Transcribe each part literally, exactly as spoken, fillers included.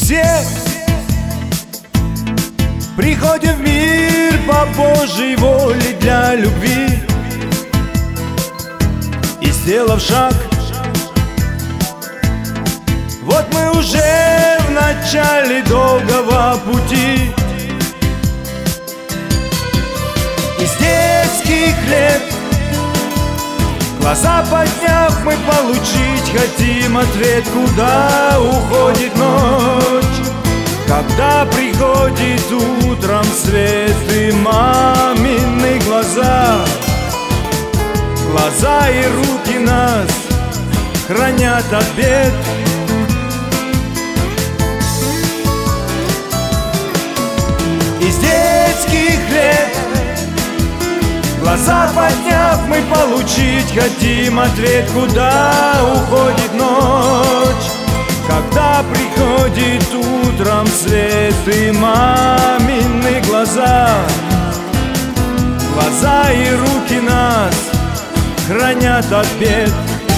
все приходим в мир по Божьей воле для любви. И сделав шаг, вот мы уже в начале долгого пути. Из детских лет, глаза подняв, мы получить хотим ответ, куда уходит ночь, когда приходит утром свет. И мамины глаза, глаза и руки нас хранят от бед. Из детских лет, глаза подняв, мы получить хотим ответ, куда уходит ночь, когда приходит утром свет. И мамины глаза, глаза и руки нас хранят от бед.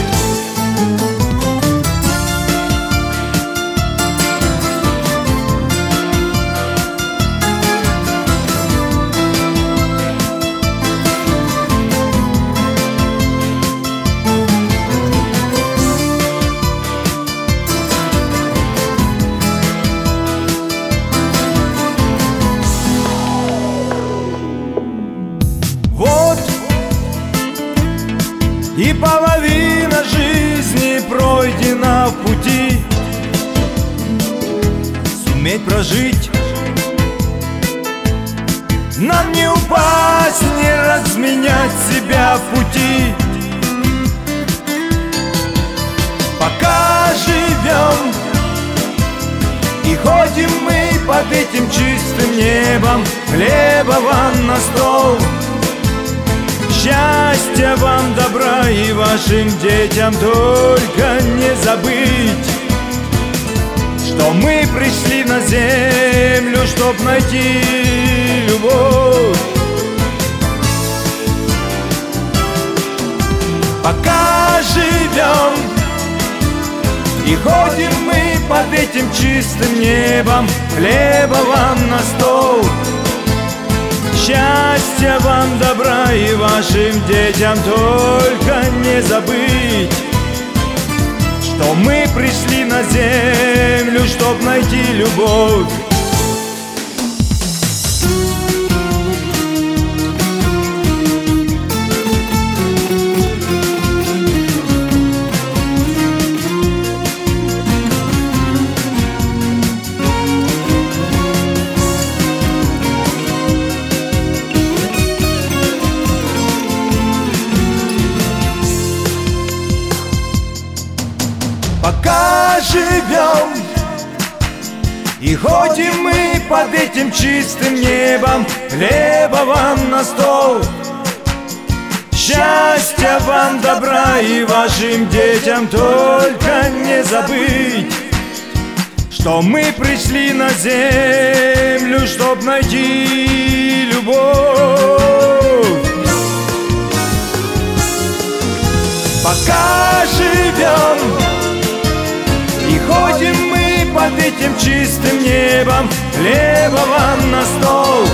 И половина жизни пройдена в пути. Суметь прожить, нам не упасть, не разменять себя в пути. Пока живем и ходим мы под этим чистым небом, хлеба вам на стол. Счастья вам, добра и вашим детям, только не забыть, что мы пришли на землю, чтоб найти любовь. Пока живем и ходим мы под этим чистым небом, хлеба вам на стол. Счастья вам, добра и вашим детям, только не забыть, что мы пришли на землю, чтоб найти любовь. Пока живем и ходим мы под этим чистым небом, хлеба вам на стол. Счастья вам, добра и вашим детям, только не забыть, что мы пришли на землю, чтоб найти любовь. Пока живем и ходим мы под этим чистым небом, хлеба вам на стол.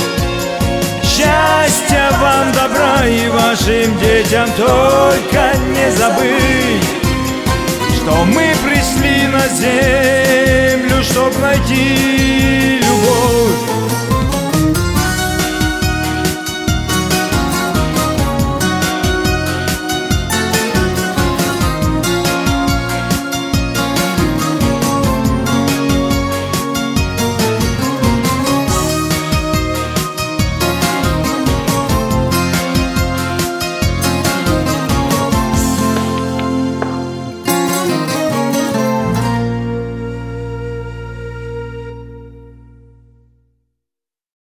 Счастья вам, добра и вашим детям, только не забыть, что мы пришли на землю, чтоб найти